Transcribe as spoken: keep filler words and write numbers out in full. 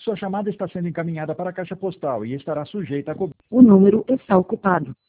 Sua chamada está sendo encaminhada para a caixa postal e estará sujeita a cobrança. O número está ocupado.